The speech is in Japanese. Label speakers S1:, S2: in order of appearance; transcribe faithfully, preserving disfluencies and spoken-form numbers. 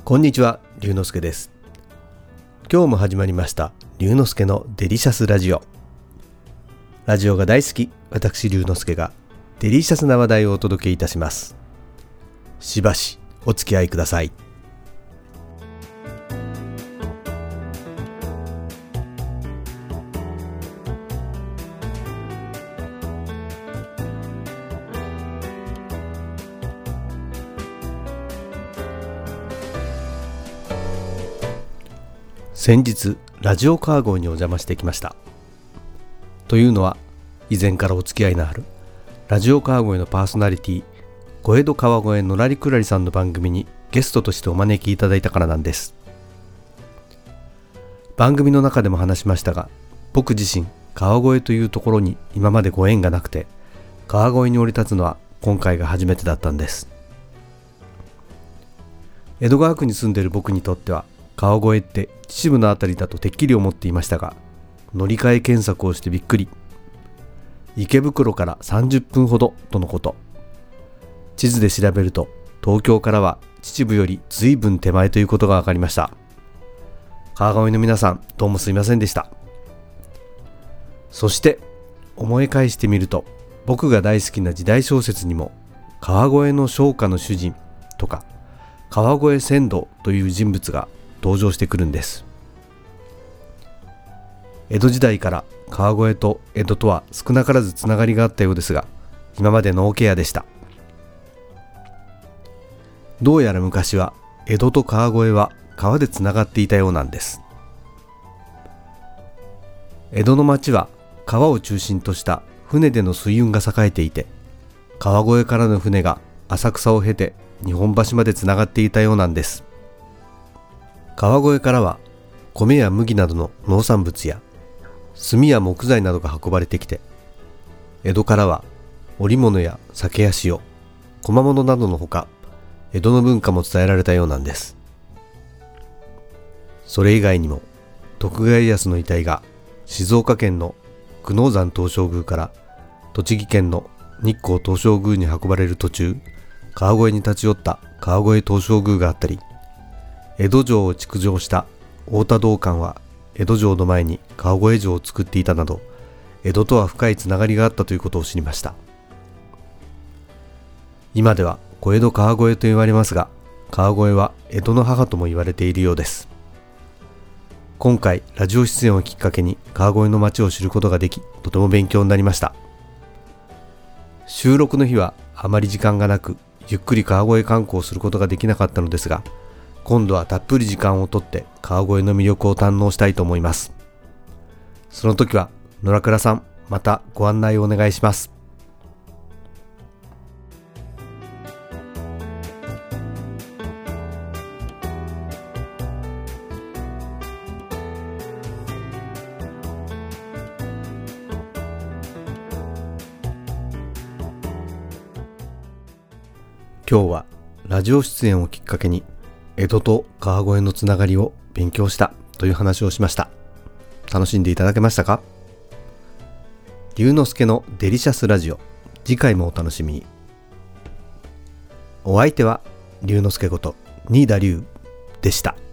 S1: こんにちは、龍之介です。今日も始まりました龍之介のデリシャスラジオ。ラジオが大好き、私龍之介がデリシャスな話題をお届けいたします。しばしお付き合いください。先日ラジオカーゴにお邪魔してきました。というのは、以前からお付き合いのあるラジオカーゴへのパーソナリティ小江戸川越のらりくらりさんの番組にゲストとしてお招きいただいたからなんです。番組の中でも話しましたが、僕自身川越というところに今までご縁がなくて、川越に降り立つのは今回が初めてだったんです。江戸川区に住んでいる僕にとっては、川越って秩父のあたりだとてっきり思っていましたが、乗り換え検索をしてびっくり。池袋からさんじゅっぷんほどとのこと。地図で調べると東京からは秩父より随分手前ということが分かりました。川越の皆さん、どうもすいませんでした。そして思い返してみると、僕が大好きな時代小説にも川越の商家の主人とか川越船頭という人物が登場してくるんです。江戸時代から川越と江戸とは少なからずつながりがあったようですが、今までノーケアでした。どうやら昔は江戸と川越は川でつながっていたようなんです。江戸の町は川を中心とした船での水運が栄えていて、川越からの船が浅草を経て日本橋までつながっていたようなんです。川越からは米や麦などの農産物や炭や木材などが運ばれてきて、江戸からは織物や酒や塩、小物などのほか、江戸の文化も伝えられたようなんです。それ以外にも、徳川家康の遺体が静岡県の久能山東照宮から栃木県の日光東照宮に運ばれる途中、川越に立ち寄った川越東照宮があったり、江戸城を築城した太田道灌は江戸城の前に川越城を作っていたなど、江戸とは深いつながりがあったということを知りました。今では小江戸川越と言われますが、川越は江戸の母とも言われているようです。今回ラジオ出演をきっかけに川越の街を知ることができ、とても勉強になりました。収録の日はあまり時間がなく、ゆっくり川越観光することができなかったのですが、今度はたっぷり時間をとって川越の魅力を堪能したいと思います。その時は野良倉さん、またご案内をお願いします。今日はラジオ出演をきっかけに江戸と川越のつながりを勉強したという話をしました。楽しんでいただけましたか？龍之介のデリシャスラジオ、次回もお楽しみに。お相手は龍之介こと新田龍でした。